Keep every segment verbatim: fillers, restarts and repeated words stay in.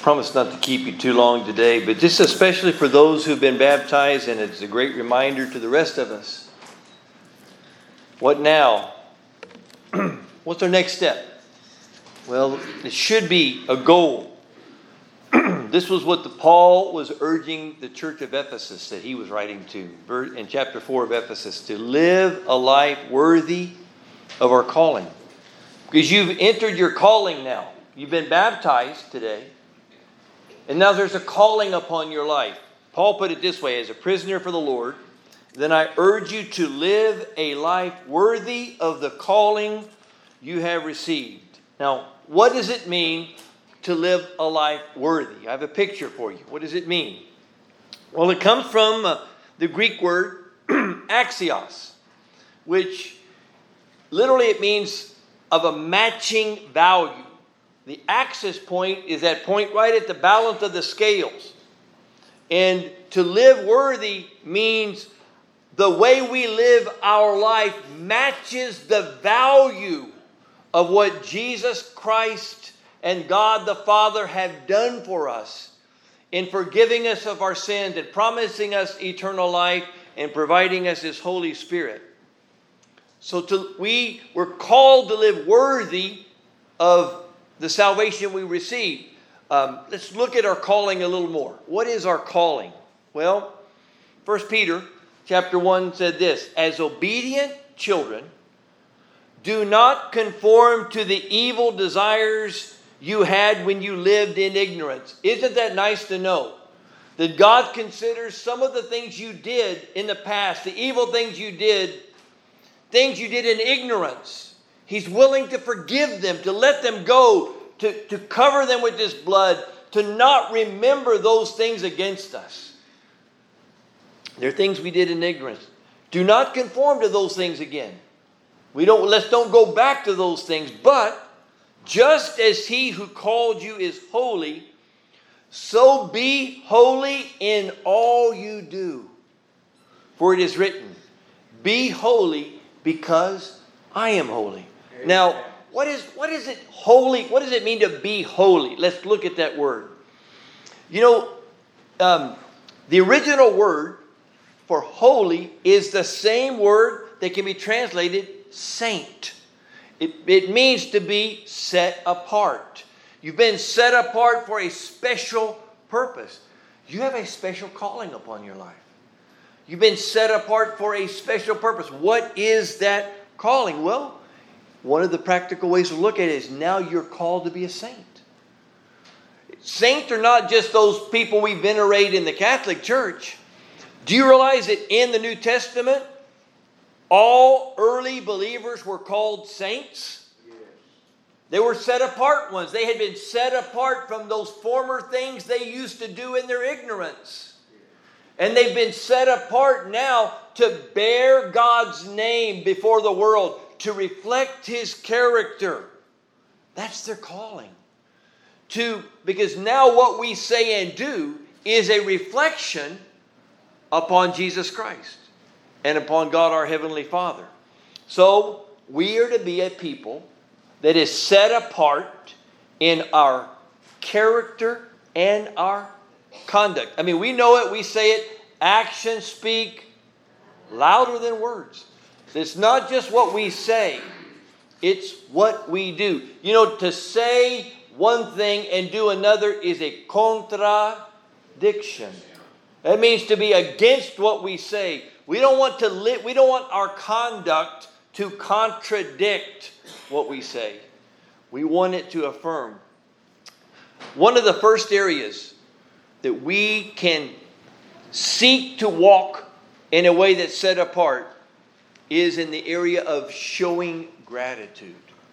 promise not to keep you too long today, but just especially for those who've been baptized, and it's a great reminder to the rest of us. What now? What's our next step? Well, it should be a goal. This was what the Paul was urging the church of Ephesus that he was writing to in chapter four of Ephesus, to live a life worthy of our calling. Because you've entered your calling now. You've been baptized today. And now there's a calling upon your life. Paul put it this way: as a prisoner for the Lord, then I urge you to live a life worthy of the calling you have received. Now, what does it mean to live a life worthy? I have a picture for you. What does it mean? Well, it comes from uh, the Greek word axios, which literally it means of a matching value. The axis point is that point right at the balance of the scales. And to live worthy means the way we live our life matches the value of what Jesus Christ and God the Father have done for us in forgiving us of our sins and promising us eternal life and providing us His Holy Spirit. So to, we were called to live worthy of the salvation we receive. Um, let's look at our calling a little more. What is our calling? Well, First Peter chapter one said this: as obedient children, do not conform to the evil desires you had when you lived in ignorance. Isn't that nice to know? That God considers some of the things you did in the past, the evil things you did, things you did in ignorance. He's willing to forgive them, to let them go, to, to cover them with His blood, to not remember those things against us. They're things we did in ignorance. Do not conform to those things again. We don't, let's don't go back to those things. But just as He who called you is holy, so be holy in all you do. For it is written, be holy because I am holy. Amen. Now, what is what is it holy? What does it mean to be holy? Let's look at that word. You know, um, the original word for holy is the same word that can be translated saint. It, it means to be set apart. You've been set apart for a special purpose. You have a special calling upon your life. You've been set apart for a special purpose. What is that calling? Well, one of the practical ways to look at it is now you're called to be a saint. Saints are not just those people we venerate in the Catholic Church. Do you realize that in the New Testament, all early believers were called saints? Yes. They were set apart ones. They had been set apart from those former things they used to do in their ignorance. Yes. And they've been set apart now to bear God's name before the world, to reflect His character. That's their calling. To, because now what we say and do is a reflection upon Jesus Christ and upon God our Heavenly Father. So we are to be a people that is set apart in our character and our conduct. I mean, we know it, we say it, actions speak louder than words. It's not just what we say, it's what we do. You know, to say one thing and do another is a contradiction. That means to be against what we say. We don't want to li- we don't want our conduct to contradict what we say. We want it to affirm. One of the first areas that we can seek to walk in a way that's set apart is in the area of showing gratitude.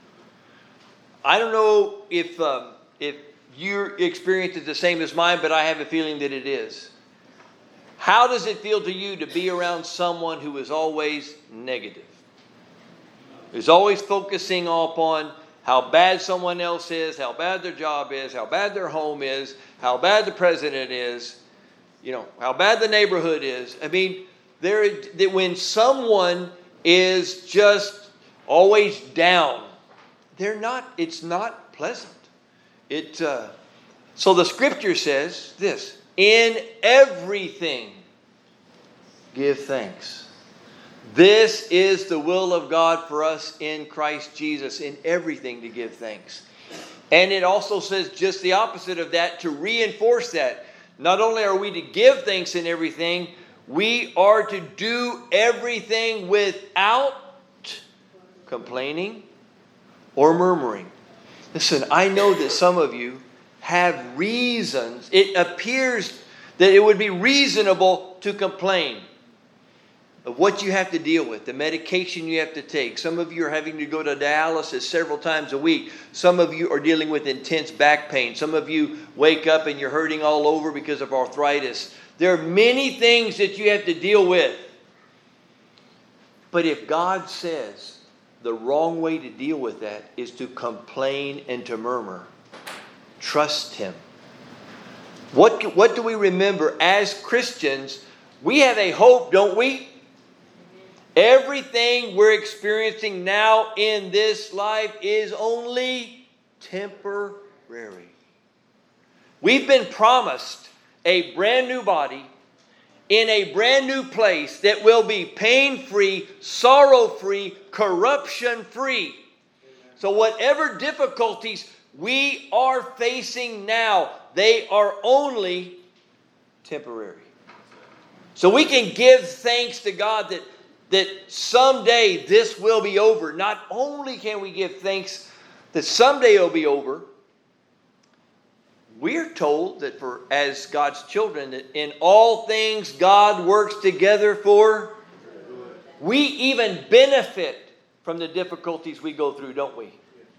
I don't know if um, if your experience is the same as mine, but I have a feeling that it is. How does it feel to you to be around someone who is always negative? Who's always focusing upon how bad someone else is, how bad their job is, how bad their home is, how bad the president is, you know, how bad the neighborhood is. I mean, there that when someone is just always down, they're not. It's not pleasant. It uh, So the scripture says this, in everything give thanks. This is the will of God for us in Christ Jesus, in everything to give thanks. And it also says just the opposite of that, to reinforce that. Not only are we to give thanks in everything, we are to do everything without complaining or murmuring. Listen, I know that some of you have reasons. It appears that it would be reasonable to complain of what you have to deal with, the medication you have to take. Some of you are having to go to dialysis several times a week. Some of you are dealing with intense back pain. Some of you wake up and you're hurting all over because of arthritis. There are many things that you have to deal with. But if God says the wrong way to deal with that is to complain and to murmur, trust Him. What, what do we remember as Christians? We have a hope, don't we? Everything we're experiencing now in this life is only temporary. We've been promised a brand new body in a brand new place that will be pain-free, sorrow-free, corruption-free. So whatever difficulties we are facing now, they are only temporary. So we can give thanks to God that that someday this will be over. Not only can we give thanks that someday it'll be over, we're told that for as God's children, that in all things God works together for. We even benefit from the difficulties we go through, don't we?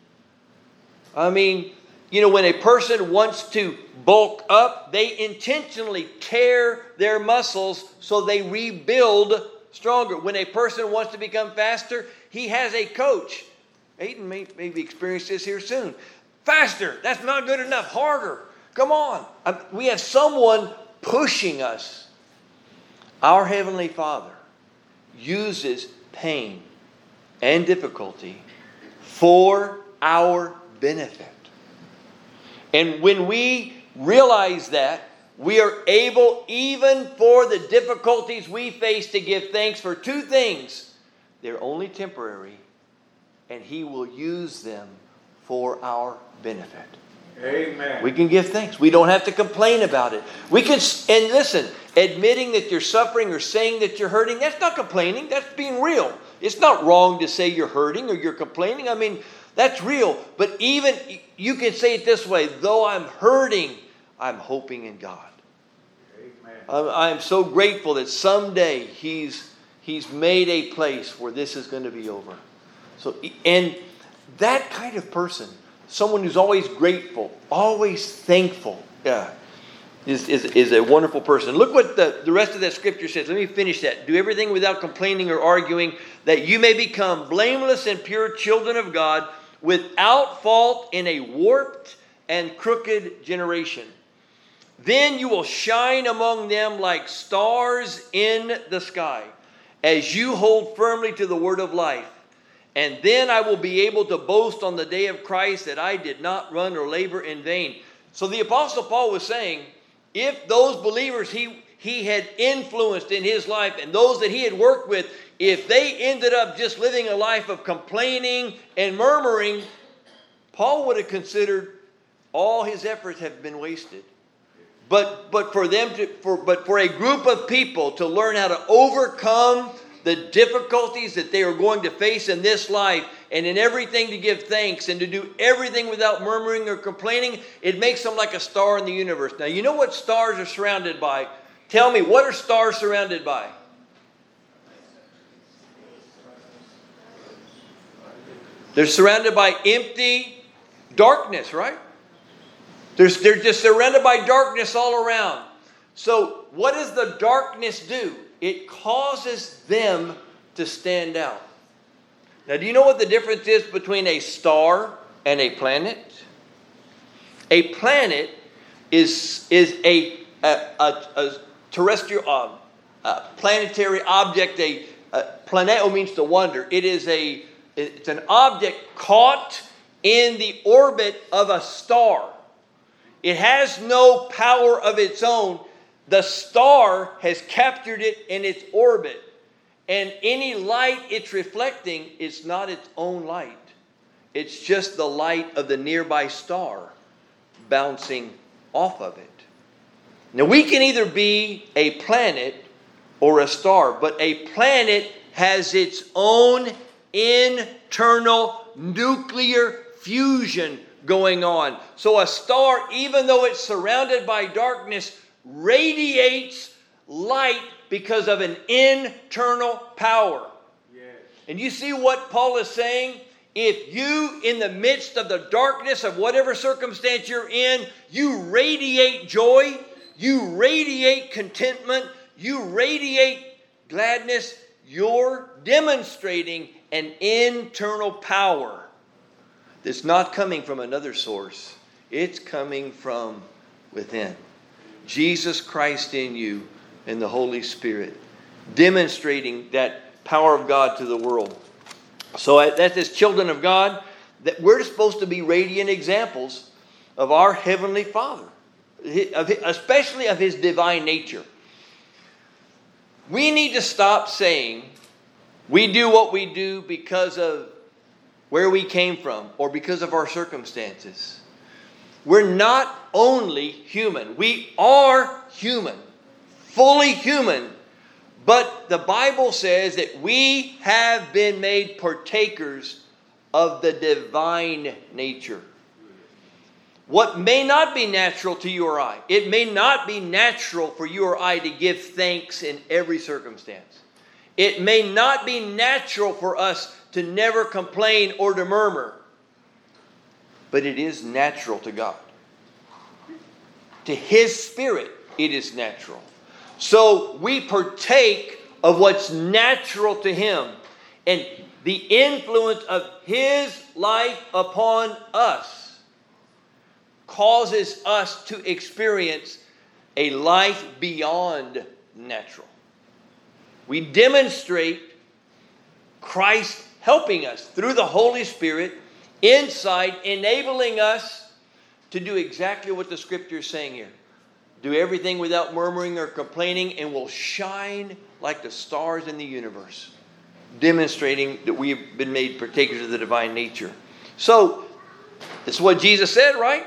I mean, you know, when a person wants to bulk up, they intentionally tear their muscles so they rebuild stronger. When a person wants to become faster, he has a coach. Aiden may maybe experience this here soon. Faster. That's not good enough. Harder. Come on. We have someone pushing us. Our Heavenly Father uses pain and difficulty for our benefit. And when we realize that, we are able, even for the difficulties we face, to give thanks for two things. They're only temporary, and He will use them for our benefit. Amen. We can give thanks. We don't have to complain about it. We can, and listen, admitting that you're suffering or saying that you're hurting, that's not complaining. That's being real. It's not wrong to say you're hurting or you're complaining. I mean, that's real. But even, you can say it this way, though I'm hurting, I'm hoping in God. Amen. I am so grateful that someday He's He's made a place where this is going to be over. So, and that kind of person, someone who's always grateful, always thankful, yeah, is, is, is a wonderful person. Look what the, the rest of that scripture says. Let me finish that. Do everything without complaining or arguing, that you may become blameless and pure children of God, without fault in a warped and crooked generation. Then you will shine among them like stars in the sky, as you hold firmly to the word of life. And then I will be able to boast on the day of Christ that I did not run or labor in vain. So the Apostle Paul was saying, if those believers he, he had influenced in his life and those that he had worked with, if they ended up just living a life of complaining and murmuring, Paul would have considered all his efforts have been wasted. But but for them to for but for a group of people to learn how to overcome the difficulties that they are going to face in this life, and in everything to give thanks and to do everything without murmuring or complaining, it makes them like a star in the universe. Now, you know what stars are surrounded by? Tell me, what are stars surrounded by? They're surrounded by empty darkness, right? There's, they're just surrounded by darkness all around. So what does the darkness do? It causes them to stand out. Now, do you know what the difference is between a star and a planet? A planet is, is a, a, a, a terrestrial, uh, a planetary object. A, a planeo means to wander. It is a, it's an object caught in the orbit of a star. It has no power of its own. The star has captured it in its orbit. And any light it's reflecting is not its own light. It's just the light of the nearby star bouncing off of it. Now we can either be a planet or a star, but a planet has its own internal nuclear fusion going on. So a star, even though it's surrounded by darkness, radiates light because of an internal power. Yes. And you see what Paul is saying? If you, in the midst of the darkness of whatever circumstance you're in, you radiate joy, you radiate contentment, you radiate gladness, you're demonstrating an internal power that's not coming from another source. It's coming from within. Jesus Christ in you and the Holy Spirit, demonstrating that power of God to the world. So that's as children of God, that we're supposed to be radiant examples of our Heavenly Father, especially of His divine nature. We need to stop saying we do what we do because of where we came from or because of our circumstances. We're not only human. We are human, fully human. But the Bible says that we have been made partakers of the divine nature. What may not be natural to you or I, it may not be natural for you or I to give thanks in every circumstance. It may not be natural for us to never complain or to murmur. But it is natural to God. To His Spirit, it is natural. So we partake of what's natural to Him. And the influence of His life upon us causes us to experience a life beyond natural. We demonstrate Christ helping us through the Holy Spirit inside, enabling us to do exactly what the Scripture is saying here. Do everything without murmuring or complaining, and will shine like the stars in the universe, demonstrating that we have been made partakers of the divine nature. So, that's what Jesus said, right?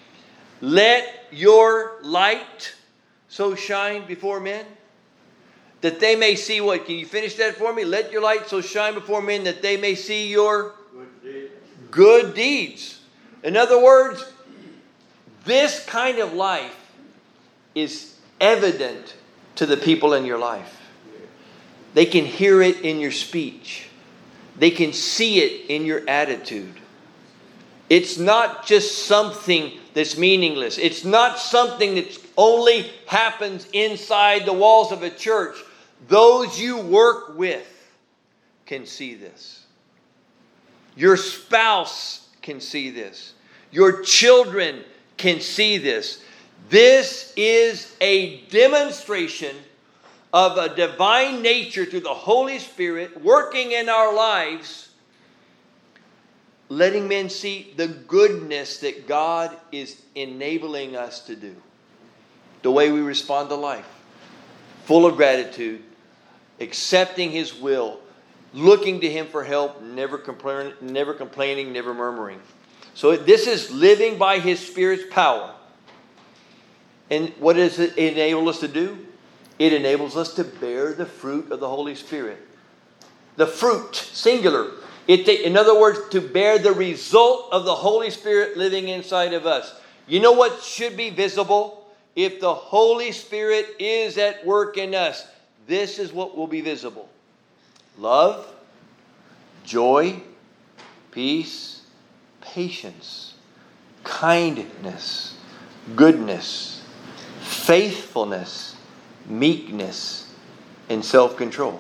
Let your light so shine before men, that they may see what? Can you finish that for me? Let your light so shine before men, that they may see your good deeds. Good deeds. In other words, this kind of life is evident to the people in your life. They can hear it in your speech. They can see it in your attitude. It's not just something that's meaningless. It's not something that only happens inside the walls of a church. Those you work with can see this. Your spouse can see this. Your children can see this. This is a demonstration of a divine nature through the Holy Spirit working in our lives, letting men see the goodness that God is enabling us to do. The way we respond to life. Full of gratitude, accepting His will, looking to Him for help, never complaining, never complaining, never murmuring. So this is living by His Spirit's power. And what does it enable us to do? It enables us to bear the fruit of the Holy Spirit. The fruit, singular. It, in other words, to bear the result of the Holy Spirit living inside of us. You know what should be visible? If the Holy Spirit is at work in us, this is what will be visible. Love, joy, peace, patience, kindness, goodness, faithfulness, meekness, and self-control.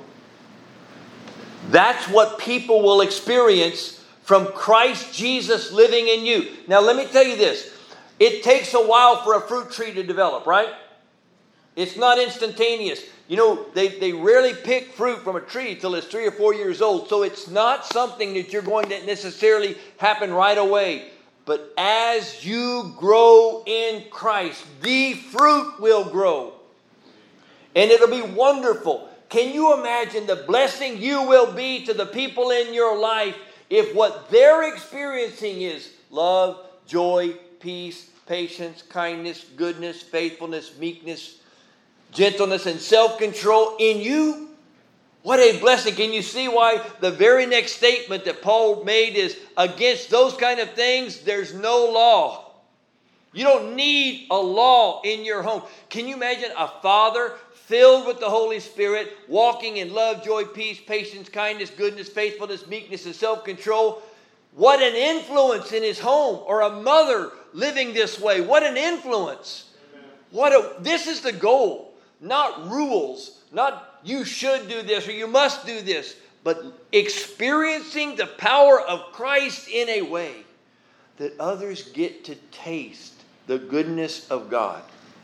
That's what people will experience from Christ Jesus living in you. Now let me tell you this. It takes a while for a fruit tree to develop, right? It's not instantaneous. You know, they, they rarely pick fruit from a tree till it's three or four years old. So it's not something that you're going to necessarily happen right away. But as you grow in Christ, the fruit will grow. And it'll be wonderful. Can you imagine the blessing you will be to the people in your life if what they're experiencing is love, joy, peace, patience, kindness, goodness, faithfulness, meekness, gentleness, and self-control in you? What a blessing. Can you see why the very next statement that Paul made is, against those kind of things, there's no law. You don't need a law in your home. Can you imagine a father filled with the Holy Spirit, walking in love, joy, peace, patience, kindness, goodness, faithfulness, meekness, and self-control? What an influence in his home. Or a mother living this way. What an influence. What a, this is the goal. Not rules. Not you should do this or you must do this. But experiencing the power of Christ in a way that others get to taste the goodness of God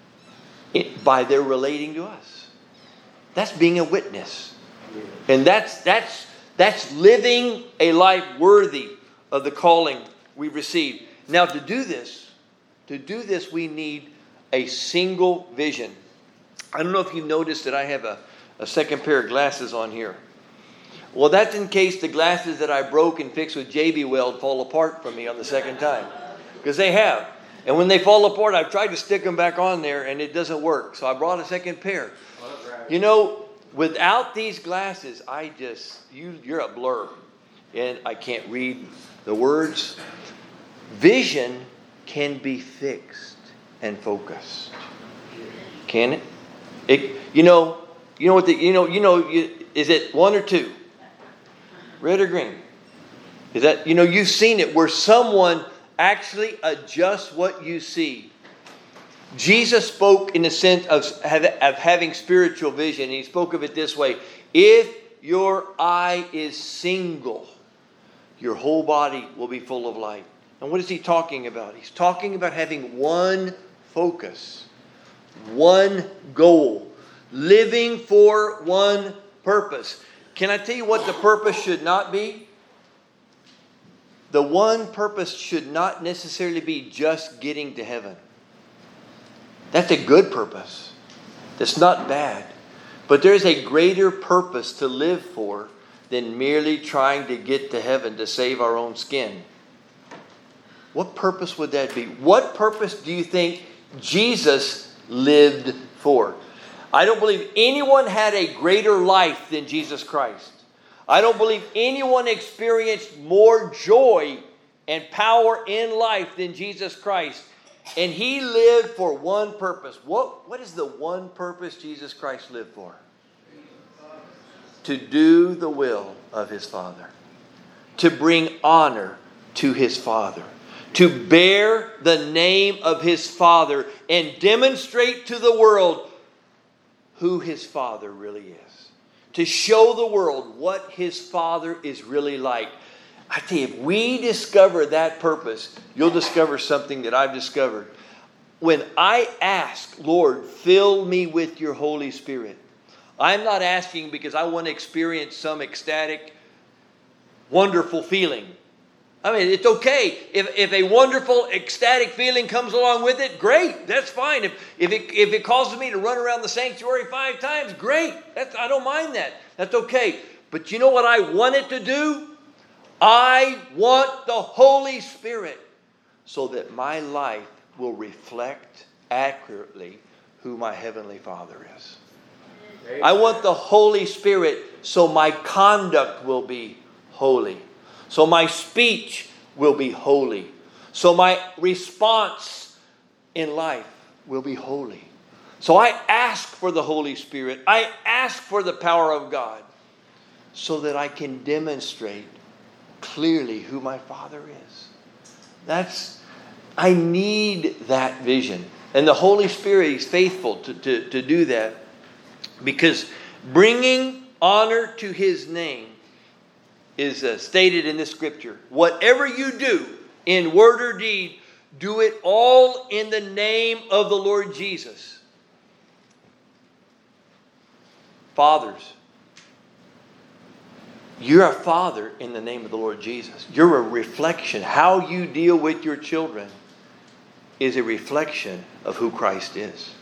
by their relating to us. That's being a witness. And that's that's that's living a life worthy of the calling we received. Now to do this, to do this we need a single vision. I don't know if you've noticed that I have a, a second pair of glasses on here. Well, that's in case the glasses that I broke and fixed with J B Weld fall apart from me on the second time. Because they have. And when they fall apart, I've tried to stick them back on there and it doesn't work. So I brought a second pair. You know, without these glasses, I just, you, you're a blur. And I can't read the words. Vision can be fixed and focused. Can it? It you know, you know what the, you know, you know, you, is it one or two? Red or green? Is that, you know, you've seen it where someone actually adjusts what you see. Jesus spoke in the sense of, of having spiritual vision. He spoke of it this way. If your eye is single, your whole body will be full of light. And what is he talking about? He's talking about having one focus, one goal, living for one purpose. Can I tell you what the purpose should not be? The one purpose should not necessarily be just getting to heaven. That's a good purpose. That's not bad. But there's a greater purpose to live for than merely trying to get to heaven to save our own skin. What purpose would that be? What purpose do you think Jesus lived for? I don't believe anyone had a greater life than Jesus Christ. I don't believe anyone experienced more joy and power in life than Jesus Christ. And he lived for one purpose. What, what is the one purpose Jesus Christ lived for? To do the will of his Father. To bring honor to his Father. To bear the name of his Father and demonstrate to the world who his Father really is. To show the world what his Father is really like. I tell you, if we discover that purpose, you'll discover something that I've discovered. When I ask, Lord, fill me with your Holy Spirit, I'm not asking because I want to experience some ecstatic, wonderful feeling. I mean, it's okay. If, if a wonderful, ecstatic feeling comes along with it, great. That's fine. If, if, it, if it causes me to run around the sanctuary five times, great. That's, I don't mind that. That's okay. But you know what I want it to do? I want the Holy Spirit so that my life will reflect accurately who my Heavenly Father is. Amen. I want the Holy Spirit so my conduct will be holy. So my speech will be holy. So my response in life will be holy. So I ask for the Holy Spirit. I ask for the power of God so that I can demonstrate clearly who my Father is. That's, I need that vision. And the Holy Spirit is faithful to, to, to do that, because bringing honor to his name is uh, stated in this scripture. Whatever you do in word or deed, do it all in the name of the Lord Jesus. Fathers, You're a father in the name of the Lord Jesus. You're a reflection. How you deal with your children is a reflection of who Christ is.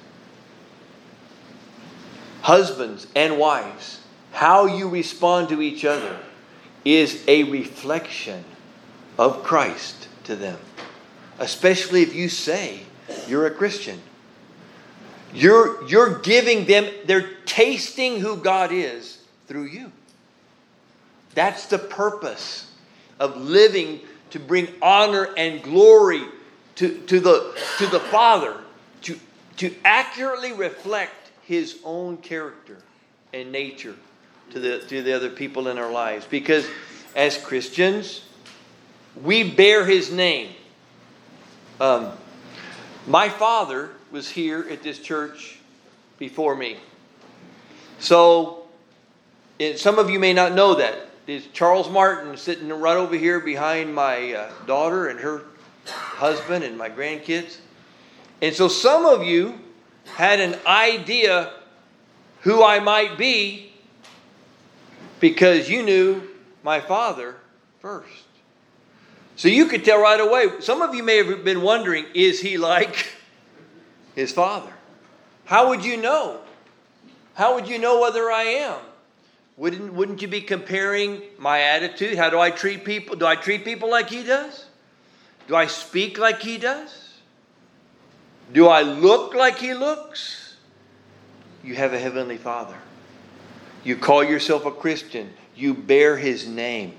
Husbands and wives, how you respond to each other is a reflection of Christ to them. Especially if you say you're a Christian. You're, you're giving them, they're tasting who God is through you. That's the purpose of living to bring honor and glory to, to, the, to the Father. To, to accurately reflect His own character and nature to the, to the other people in our lives. Because as Christians, we bear His name. Um, my father was here at this church before me. So, it, some of you may not know that. There's Charles Martin sitting right over here behind my uh, daughter and her husband and my grandkids. And so some of you had an idea who I might be because you knew my father first. So you could tell right away. Some of you may have been wondering, is he like his father? How would you know? How would you know whether I am? Wouldn't, wouldn't you be comparing my attitude? How do I treat people? Do I treat people like he does? Do I speak like he does? Do I look like he looks? You have a heavenly Father. You call yourself a Christian. You bear His name.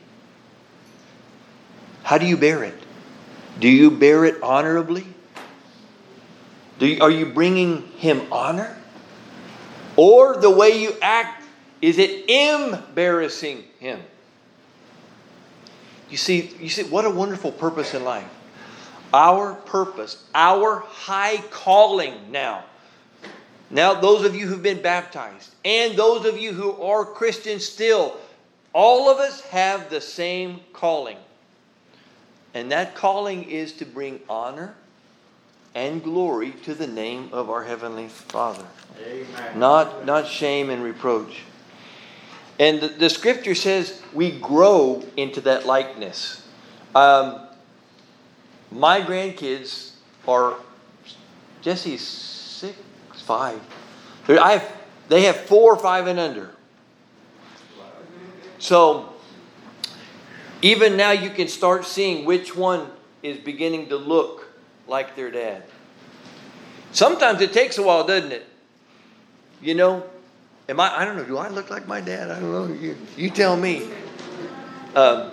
How do you bear it? Do you bear it honorably? Do you, are you bringing Him honor? Or the way you act, is it embarrassing Him? You see, you see, what a wonderful purpose in life. Our purpose, our high calling now. Now, those of you who've been baptized, and those of you who are Christians still, all of us have the same calling. And that calling is to bring honor and glory to the name of our Heavenly Father. Amen. Not, not shame and reproach. And the, the scripture says we grow into that likeness. Um, my grandkids are, Jesse's six, five. I have, they have four, five, and under. So, even now you can start seeing which one is beginning to look like their dad. Sometimes it takes a while, doesn't it? You know, am I, I don't know, do I look like my dad? I don't know. You, you tell me. Um,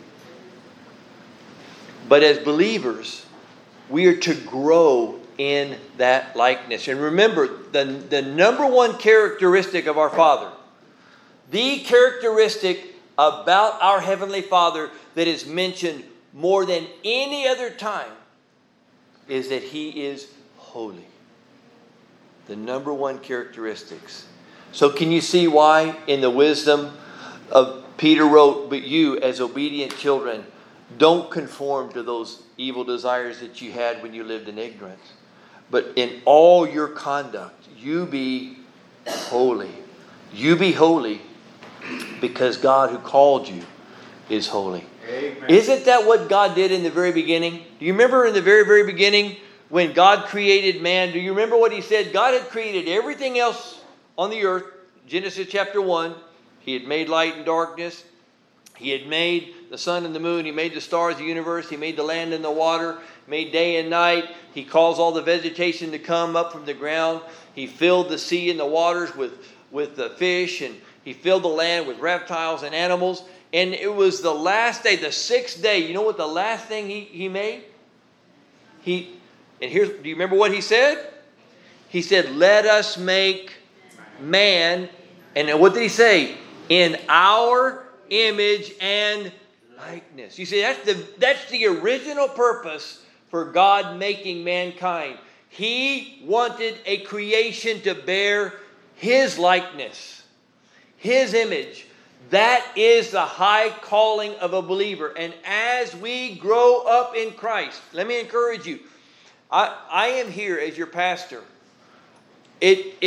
but as believers, we are to grow in that likeness. And remember, the, the number one characteristic of our Father, the characteristic about our Heavenly Father that is mentioned more than any other time, is that He is holy. The number one characteristics. So can you see why in the wisdom of Peter wrote, but you as obedient children, don't conform to those evil desires that you had when you lived in ignorance. But in all your conduct, you be holy. You be holy because God who called you is holy. Amen. Isn't that what God did in the very beginning? Do you remember in the very, very beginning when God created man? Do you remember what He said? God had created everything else on the earth. Genesis chapter one. He had made light and darkness. He had made the sun and the moon. He made the stars, the universe. He made the land and the water. Made day and night. He caused all the vegetation to come up from the ground. He filled the sea and the waters with, with the fish. And He filled the land with reptiles and animals. And it was the last day, the sixth day. You know what the last thing he, he made? He, and here's, do you remember what He said? He said, let us make man. And what did He say? In our image and likeness. You see, that's the, that's the original purpose for God making mankind. He wanted a creation to bear His likeness, His image. That is the high calling of a believer. And as we grow up in Christ, let me encourage you. I, I am here as your pastor. It, it,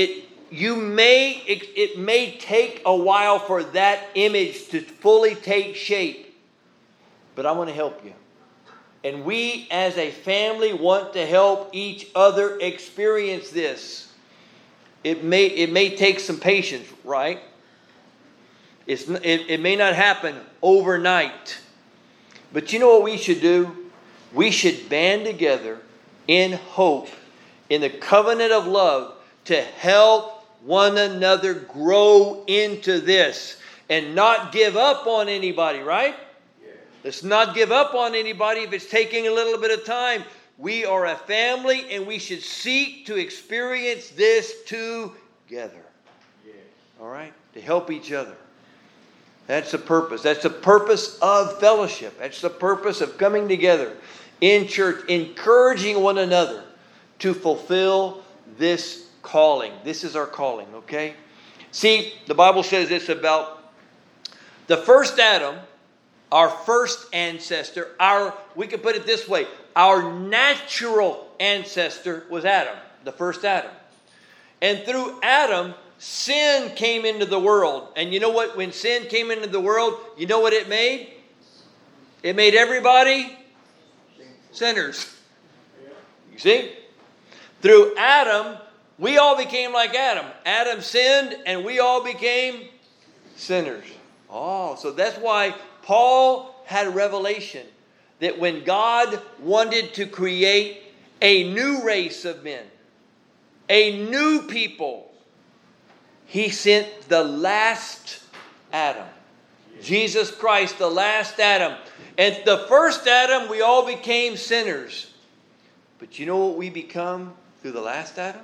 you may, it, it may take a while for that image to fully take shape, but I want to help you. And we as a family want to help each other experience this. It may, it may take some patience, right? It's, it, it may not happen overnight. But you know what we should do? We should band together in hope, in the covenant of love, to help one another grow into this and not give up on anybody, right? Yeah. Let's not give up on anybody if it's taking a little bit of time. We are a family and we should seek to experience this together. Yeah. All right? To help each other. That's the purpose. That's the purpose of fellowship. That's the purpose of coming together in church, encouraging one another to fulfill this calling. This is our calling, okay? See, the Bible says this about the first Adam, our first ancestor, our, we could put it this way, our natural ancestor was Adam, the first Adam. And through Adam, sin came into the world. And you know what? When sin came into the world, you know what it made? It made everybody sinners. You see? Through Adam, we all became like Adam. Adam sinned and we all became sinners. Oh, so that's why Paul had a revelation that when God wanted to create a new race of men, a new people, He sent the last Adam. Jesus Christ, the last Adam. And the first Adam, we all became sinners. But you know what we become through the last Adam?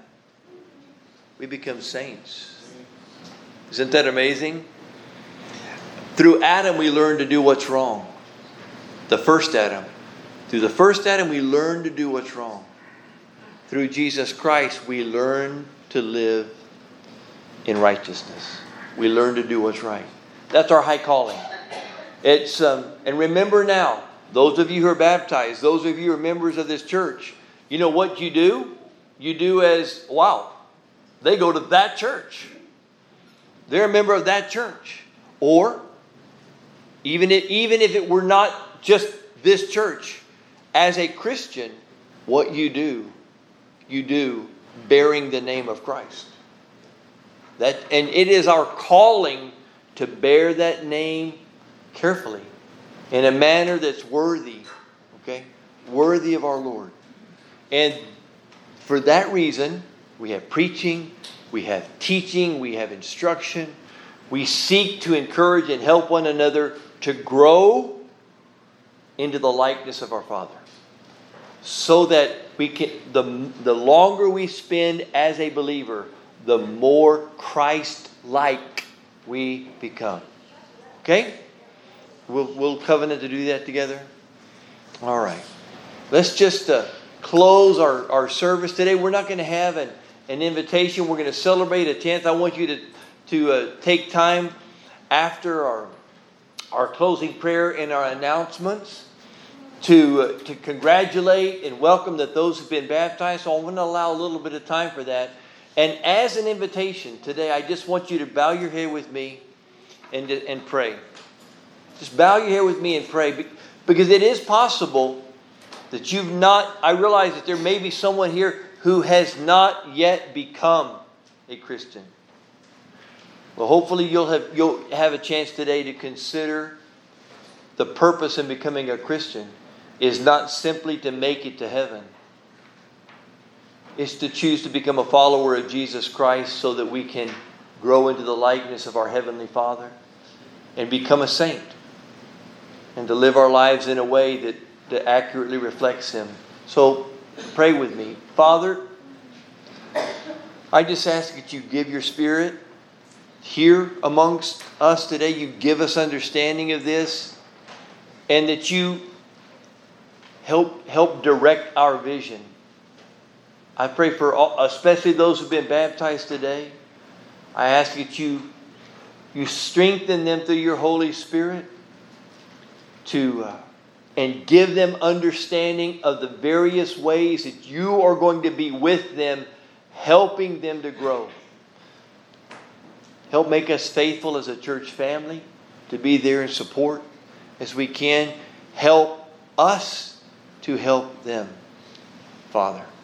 We become saints. Isn't that amazing? Through Adam, we learn to do what's wrong. The first Adam. Through the first Adam, we learn to do what's wrong. Through Jesus Christ, we learn to live in righteousness. We learn to do what's right. That's our high calling. It's um, and remember now, those of you who are baptized, those of you who are members of this church, you know what you do? You do as, wow, they go to that church. They're a member of that church. Or, even if, even if it were not just this church, as a Christian, what you do, you do bearing the name of Christ. That, and it is our calling to bear that name carefully in a manner that's worthy, okay? Worthy of our Lord. And for that reason, we have preaching, we have teaching, we have instruction. We seek to encourage and help one another to grow into the likeness of our Father. So that we can, the, the longer we spend as a believer, the more Christ-like we become. Okay? We'll, we'll covenant to do that together. All right. Let's just uh, close our, our service today. We're not going to have an, an invitation. We're going to celebrate a tenth. I want you to, to uh, take time after our, our closing prayer and our announcements to, uh, to congratulate and welcome that those who've been baptized. So I'm going to allow a little bit of time for that. And as an invitation today, I just want you to bow your head with me and, and pray. Just bow your head with me and pray. Because it is possible that you've not, I realize that there may be someone here who has not yet become a Christian. Well, hopefully you'll have, you'll have a chance today to consider the purpose in becoming a Christian is not simply to make it to heaven. It's to choose to become a follower of Jesus Christ so that we can grow into the likeness of our Heavenly Father and become a saint and to live our lives in a way that, that accurately reflects Him. So pray with me. Father, I just ask that you give your Spirit here amongst us today. You give us understanding of this and that you help, help direct our vision. I pray for all, especially those who've been baptized today. I ask that you, you strengthen them through your Holy Spirit to uh, and give them understanding of the various ways that you are going to be with them, helping them to grow. Help make us faithful as a church family to be there and support as we can. Help us to help them, Father.